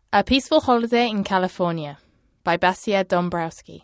A Peaceful Holiday in California by Basia Dombrowski.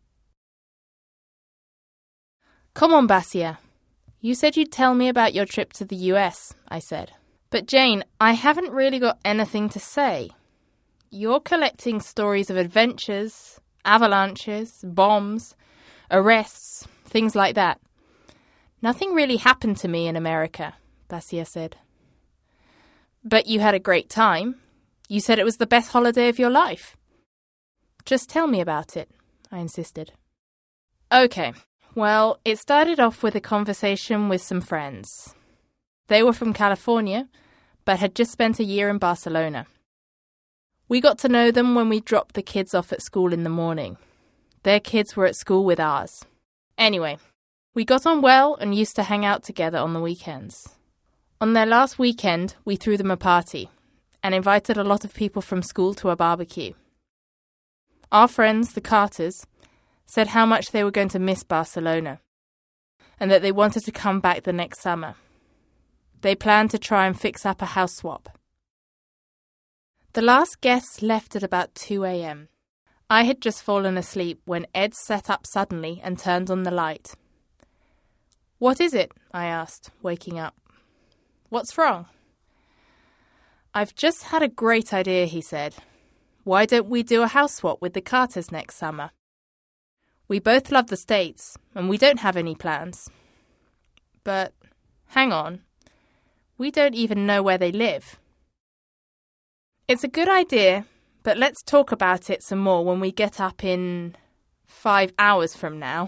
Come on, Basia. You said you'd tell me about your trip to the US, I said. But Jane, I haven't really got anything to say. You're collecting stories of adventures, avalanches, bombs, arrests, things like that. Nothing really happened to me in America, Basia said. But you had a great time. You said it was the best holiday of your life. Just tell me about it, I insisted. Okay, well, it started off with a conversation with some friends. They were from California, but had just spent a year in Barcelona. We got to know them when we dropped the kids off at school in the morning. Their kids were at school with ours. Anyway, we got on well and used to hang out together on the weekends. On their last weekend, we threw them a party and invited a lot of people from school to a barbecue. Our friends, the Carters, said how much they were going to miss Barcelona and that they wanted to come back the next summer. They planned to try and fix up a house swap. The last guests left at about 2 a.m. I had just fallen asleep when Ed sat up suddenly and turned on the light. "What is it?" I asked, waking up. "What's wrong?" "I've just had a great idea," he said. "Why don't we do a house swap with the Carters next summer? We both love the States, and we don't have any plans. But, hang on, we don't even know where they live." "It's a good idea, but let's talk about it some more when we get up in 5 hours from now."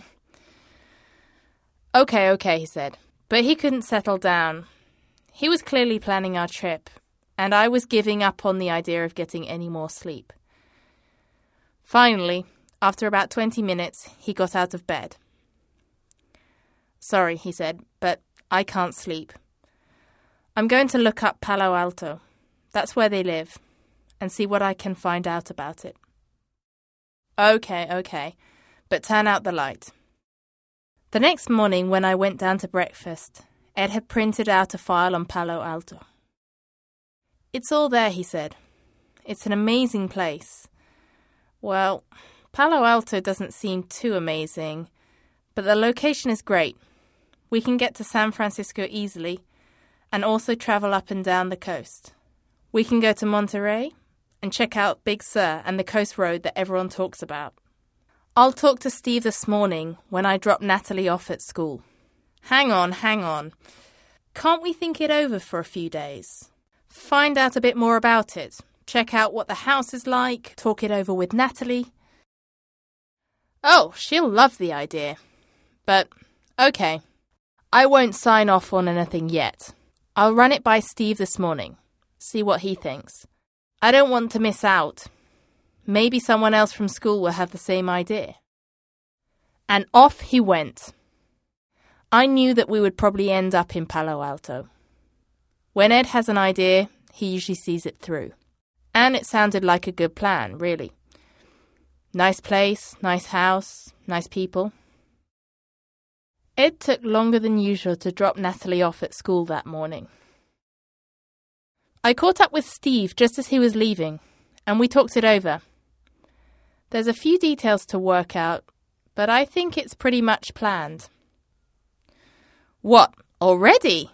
Okay, he said, but he couldn't settle down. He was clearly planning our trip, and I was giving up on the idea of getting any more sleep. Finally, after about 20 minutes, he got out of bed. "Sorry," he said, "but I can't sleep. I'm going to look up Palo Alto, that's where they live, and see what I can find out about it." Okay, but turn out the light." The next morning when I went down to breakfast, Ed had printed out a file on Palo Alto. "It's all there," he said. "It's an amazing place. Well, Palo Alto doesn't seem too amazing, but the location is great. We can get to San Francisco easily and also travel up and down the coast. We can go to Monterey and check out Big Sur and the coast road that everyone talks about. I'll talk to Steve this morning when I drop Natalie off at school." Hang on. Can't we think it over for a few days? Find out a bit more about it. Check out what the house is like. Talk it over with Natalie. Oh, she'll love the idea. But, okay, I won't sign off on anything yet. I'll run it by Steve this morning. See what he thinks. I don't want to miss out. Maybe someone else from school will have the same idea. And off he went. I knew that we would probably end up in Palo Alto. When Ed has an idea, he usually sees it through. And it sounded like a good plan, really. Nice place, nice house, nice people. Ed took longer than usual to drop Natalie off at school that morning. I caught up with Steve just as he was leaving, and we talked it over. There's a few details to work out, but I think it's pretty much planned. "What, already?"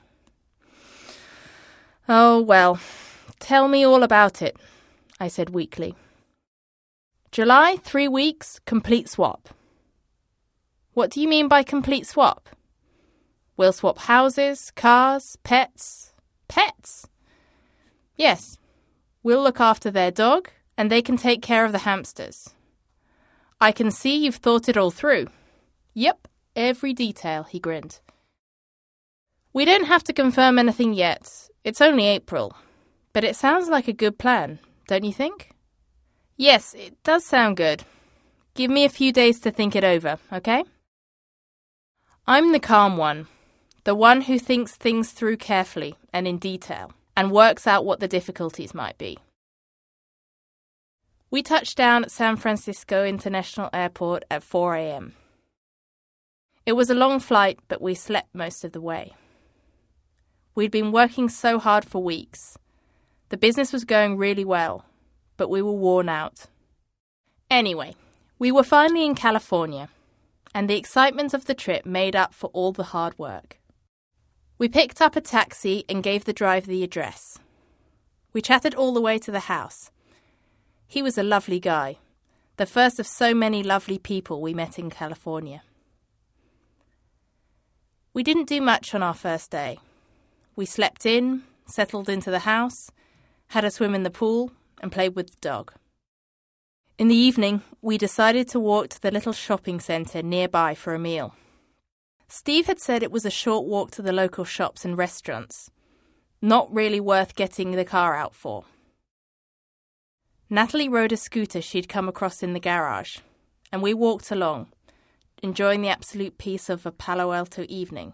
"Oh, well, tell me all about it," I said weakly. "July, 3 weeks, complete swap." "What do you mean by complete swap?" "We'll swap houses, cars, pets." "Pets?" "Yes. We'll look after their dog, and they can take care of the hamsters." "I can see you've thought it all through." "Yep, every detail," he grinned. "We don't have to confirm anything yet. It's only April. But it sounds like a good plan, don't you think?" "Yes, it does sound good. Give me a few days to think it over, okay?" I'm the calm one, the one who thinks things through carefully and in detail, and works out what the difficulties might be. We touched down at San Francisco International Airport at 4 a.m. It was a long flight, but we slept most of the way. We'd been working so hard for weeks. The business was going really well, but we were worn out. Anyway, we were finally in California, and the excitement of the trip made up for all the hard work. We picked up a taxi and gave the driver the address. We chatted all the way to the house. He was a lovely guy, the first of so many lovely people we met in California. We didn't do much on our first day. We slept in, settled into the house, had a swim in the pool, and played with the dog. In the evening, we decided to walk to the little shopping centre nearby for a meal. Steve had said it was a short walk to the local shops and restaurants, not really worth getting the car out for. Natalie rode a scooter she'd come across in the garage, and we walked along, enjoying the absolute peace of a Palo Alto evening.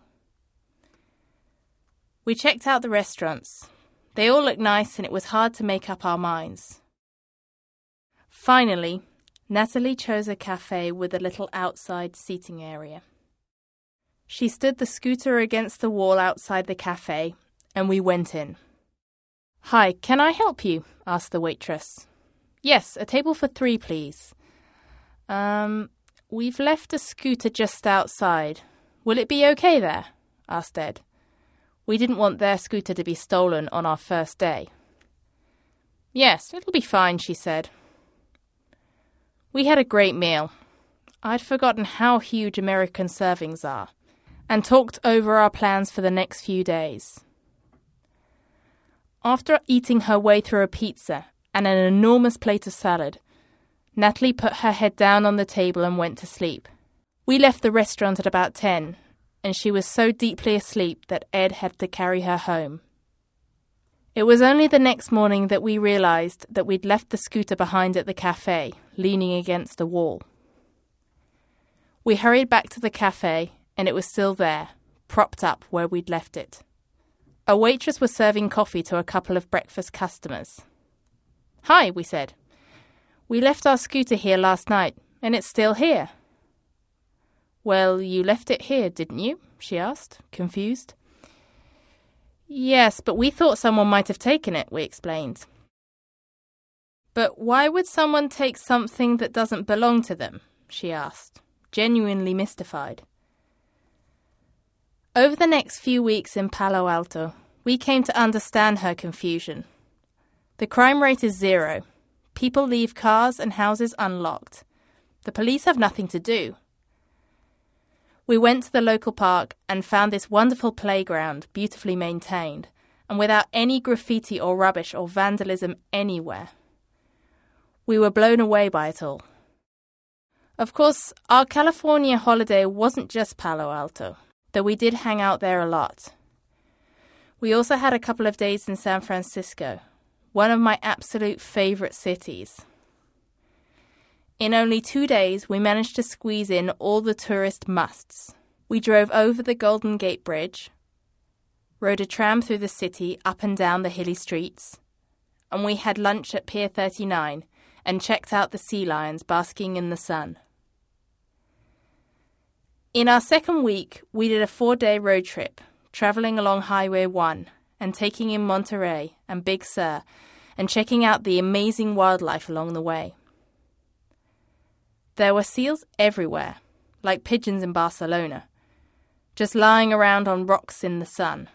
We checked out the restaurants. They all looked nice and it was hard to make up our minds. Finally, Natalie chose a cafe with a little outside seating area. She stood the scooter against the wall outside the cafe, and we went in. "Hi, can I help you?" asked the waitress. "Yes, a table for 3, please." We've left a scooter just outside. Will it be okay there?" asked Ed. We didn't want their scooter to be stolen on our first day. "Yes, it'll be fine," she said. We had a great meal. I'd forgotten how huge American servings are, and talked over our plans for the next few days. After eating her way through a pizza and an enormous plate of salad, Natalie put her head down on the table and went to sleep. We left the restaurant at about 10, and she was so deeply asleep that Ed had to carry her home. It was only the next morning that we realised that we'd left the scooter behind at the cafe, leaning against the wall. We hurried back to the cafe, and it was still there, propped up where we'd left it. A waitress was serving coffee to a couple of breakfast customers. "Hi," we said. "We left our scooter here last night, and it's still here." "Well, you left it here, didn't you?" she asked, confused. "Yes, but we thought someone might have taken it," we explained. "But why would someone take something that doesn't belong to them?" she asked, genuinely mystified. Over the next few weeks in Palo Alto, we came to understand her confusion. The crime rate is 0. People leave cars and houses unlocked. The police have nothing to do. We went to the local park and found this wonderful playground, beautifully maintained, and without any graffiti or rubbish or vandalism anywhere. We were blown away by it all. Of course, our California holiday wasn't just Palo Alto, though we did hang out there a lot. We also had a couple of days in San Francisco, one of my absolute favourite cities. In only 2 days, we managed to squeeze in all the tourist musts. We drove over the Golden Gate Bridge, rode a tram through the city up and down the hilly streets, and we had lunch at Pier 39 and checked out the sea lions basking in the sun. In our second week, we did a 4-day road trip, travelling along Highway 1 and taking in Monterey and Big Sur and checking out the amazing wildlife along the way. There were seals everywhere, like pigeons in Barcelona, just lying around on rocks in the sun.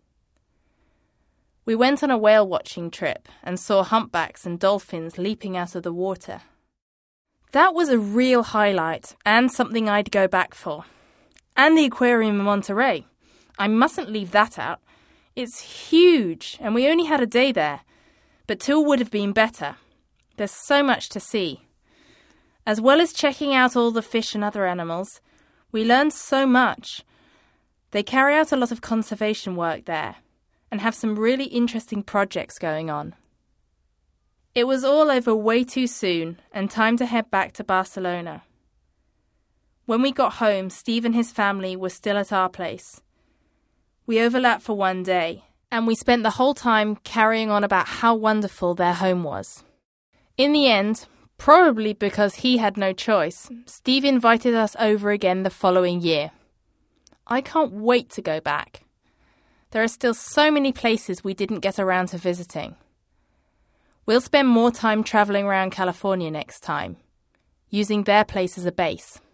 We went on a whale-watching trip and saw humpbacks and dolphins leaping out of the water. That was a real highlight and something I'd go back for. And the aquarium in Monterey. I mustn't leave that out. It's huge, and we only had a day there, but 2 would have been better. There's so much to see. As well as checking out all the fish and other animals, we learned so much. They carry out a lot of conservation work there and have some really interesting projects going on. It was all over way too soon and time to head back to Barcelona. When we got home, Steve and his family were still at our place. We overlapped for 1 day, and we spent the whole time carrying on about how wonderful their home was. In the end, probably because he had no choice, Steve invited us over again the following year. I can't wait to go back. There are still so many places we didn't get around to visiting. We'll spend more time travelling around California next time, using their place as a base.